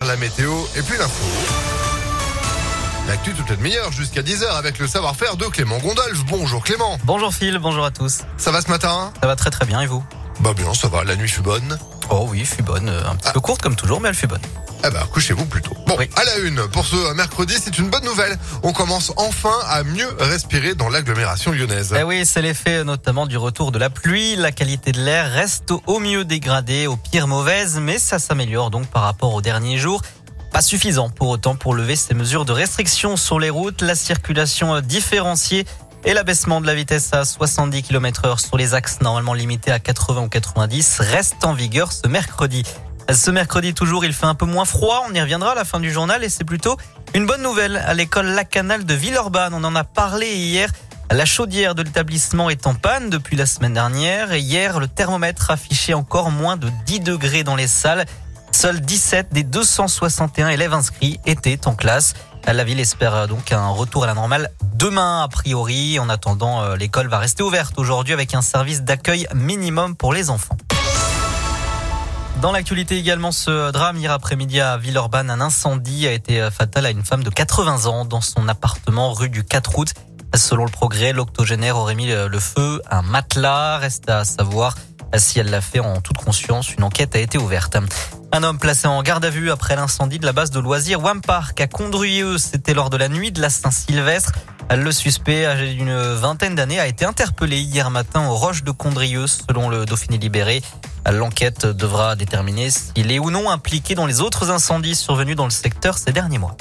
la météo et puis l'info. L'actu toute meilleure jusqu'à 10h avec le savoir-faire de Clément Gondolf. Bonjour Clément. Bonjour Phil, bonjour à tous. Ça va ce matin ? Ça va très très bien et vous ? Bah bien, ça va, la nuit fut bonne. Oh oui, fut bonne, un petit peu courte comme toujours, mais elle fut bonne. Eh ben, couchez-vous plutôt. Bon, oui. À la une, pour ce mercredi, c'est une bonne nouvelle. On commence enfin à mieux respirer dans l'agglomération lyonnaise. Eh oui, c'est l'effet notamment du retour de la pluie. La qualité de l'air reste au mieux dégradée, au pire mauvaise, mais ça s'améliore donc par rapport aux derniers jours. Pas suffisant pour autant pour lever ces mesures de restriction sur les routes, la circulation différenciée et l'abaissement de la vitesse à 70 km/h sur les axes normalement limités à 80 ou 90 reste en vigueur ce mercredi. Ce mercredi toujours, il fait un peu moins froid, on y reviendra à la fin du journal et c'est plutôt une bonne nouvelle à l'école Lacanal de Villeurbanne. On en a parlé hier. La chaudière de l'établissement est en panne depuis la semaine dernière et hier, le thermomètre affichait encore moins de 10 degrés dans les salles. Seuls 17 des 261 élèves inscrits étaient en classe. La ville espère donc un retour à la normale demain a priori. En attendant, l'école va rester ouverte aujourd'hui avec un service d'accueil minimum pour les enfants. Dans l'actualité également, ce drame hier après-midi à Villeurbanne, un incendie a été fatal à une femme de 80 ans dans son appartement rue du 4 août. Selon le Progrès, l'octogénaire aurait mis le feu à un matelas. Reste à savoir si elle l'a fait en toute conscience. Une enquête a été ouverte. Un homme placé en garde à vue après l'incendie de la base de loisirs Wampark à Condrieu. C'était lors de la nuit de la Saint-Sylvestre. Le suspect, âgé d'une vingtaine d'années, a été interpellé hier matin aux Roches de Condrieu, selon le Dauphiné libéré. L'enquête devra déterminer s'il est ou non impliqué dans les autres incendies survenus dans le secteur ces derniers mois.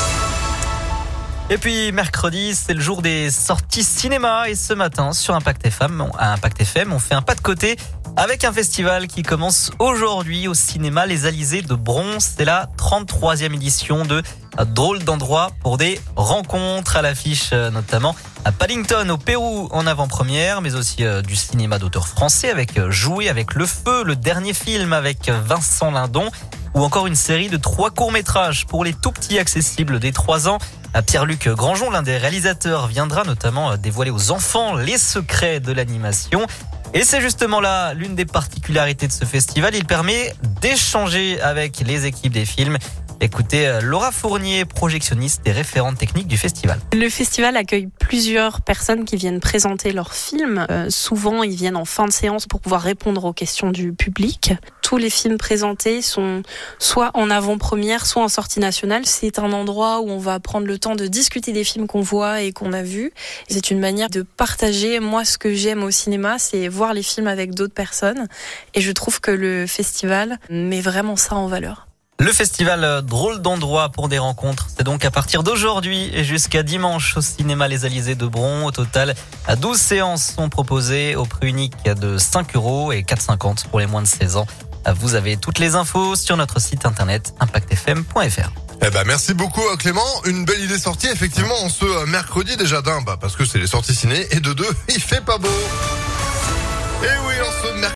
Et puis mercredi, c'est le jour des sorties cinéma et ce matin sur Impact FM, on fait un pas de côté avec un festival qui commence aujourd'hui au cinéma Les Alizés de Bron. C'est la 33e édition de Drôle d'endroit pour des rencontres, à l'affiche notamment à Paddington au Pérou en avant-première, mais aussi du cinéma d'auteur français avec Jouer avec le feu, le dernier film avec Vincent Lindon, ou encore une série de 3 courts-métrages pour les tout petits accessibles des 3 ans. Pierre-Luc Grangeon, l'un des réalisateurs, viendra notamment dévoiler aux enfants les secrets de l'animation. Et c'est justement là l'une des particularités de ce festival. Il permet d'échanger avec les équipes des films. Écoutez Laura Fournier, projectionniste et référente technique du festival. Le festival accueille plusieurs personnes qui viennent présenter leurs films. Souvent, ils viennent en fin de séance pour pouvoir répondre aux questions du public. Tous les films présentés sont soit en avant-première, soit en sortie nationale. C'est un endroit où on va prendre le temps de discuter des films qu'on voit et qu'on a vus. C'est une manière de partager. Moi, ce que j'aime au cinéma, c'est voir les films avec d'autres personnes. Et je trouve que le festival met vraiment ça en valeur. Le festival Drôle d'endroit pour des rencontres, c'est donc à partir d'aujourd'hui et jusqu'à dimanche au cinéma Les Alizés de Bron. Au total, 12 séances sont proposées au prix unique de 5 € et 4,50 pour les moins de 16 ans. Vous avez toutes les infos sur notre site internet impactfm.fr. Eh ben, merci beaucoup Clément. Une belle idée sortie effectivement en ce mercredi déjà d'un, parce que c'est les sorties ciné et de deux, il fait pas beau. Et oui, en ce mercredi.